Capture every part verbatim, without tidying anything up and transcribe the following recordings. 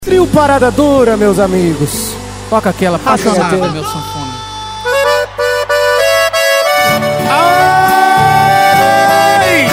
Trio Parada Dura, meus amigos. Toca aquela apaixonada, meu sanfona. Ai!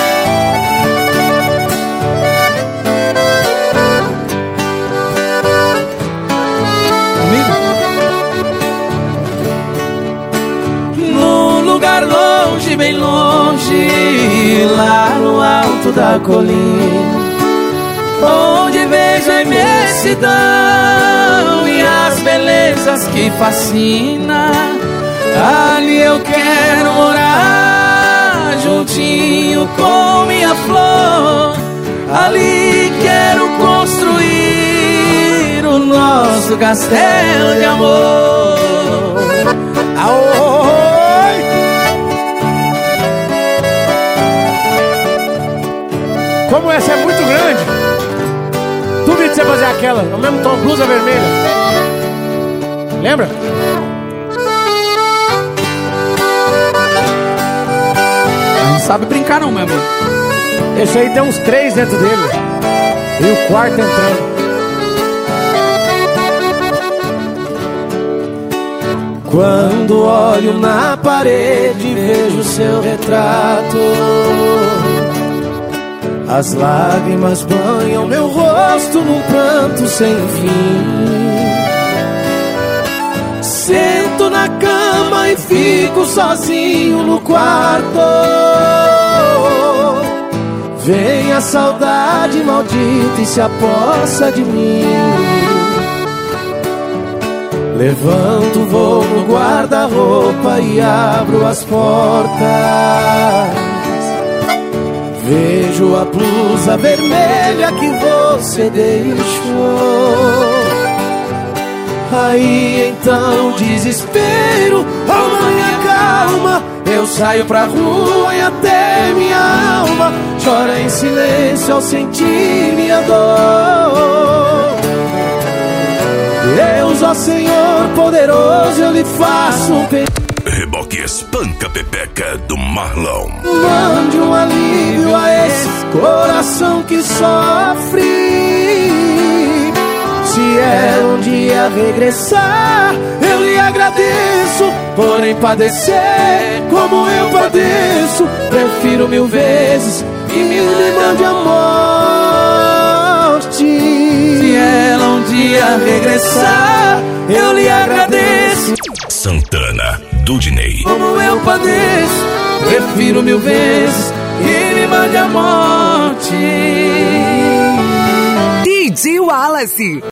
Comigo? Num lugar longe, bem longe, lá no alto da colina, onde vejo a imensidão e as belezas que fascina, ali eu quero morar, juntinho com minha flor. Ali quero construir o nosso castelo de amor. Aoi! Como essa é muito grande, duvido de você fazer aquela, no mesmo tom, blusa vermelha. Lembra? Não sabe brincar não, meu amigo. Esse aí tem uns três dentro dele e o quarto entrando. Quando olho na parede vejo seu retrato, as lágrimas banham meu rosto num pranto sem fim. Sento na cama e fico sozinho no quarto. Vem a saudade maldita e se apossa de mim. Levanto, vou no guarda-roupa e abro as portas. Vejo a blusa vermelha que você deixou. Aí então desespero, oh minha calma, eu saio pra rua e até minha alma chora em silêncio ao sentir minha dor. Deus, ó Senhor poderoso, eu lhe faço um pedido. Reboque Espanca Pepeca do Marlon. Mande um alívio a esse coração que sofre. Se é um dia regressar, eu lhe agradeço. Porém padecer como eu padeço, prefiro mil vezes que me mande a morte. Se ela um dia regressar, eu lhe agradeço. Santana, Dudney. Como eu padeço, prefiro mil vezes que me mande a morte. D J Wallace.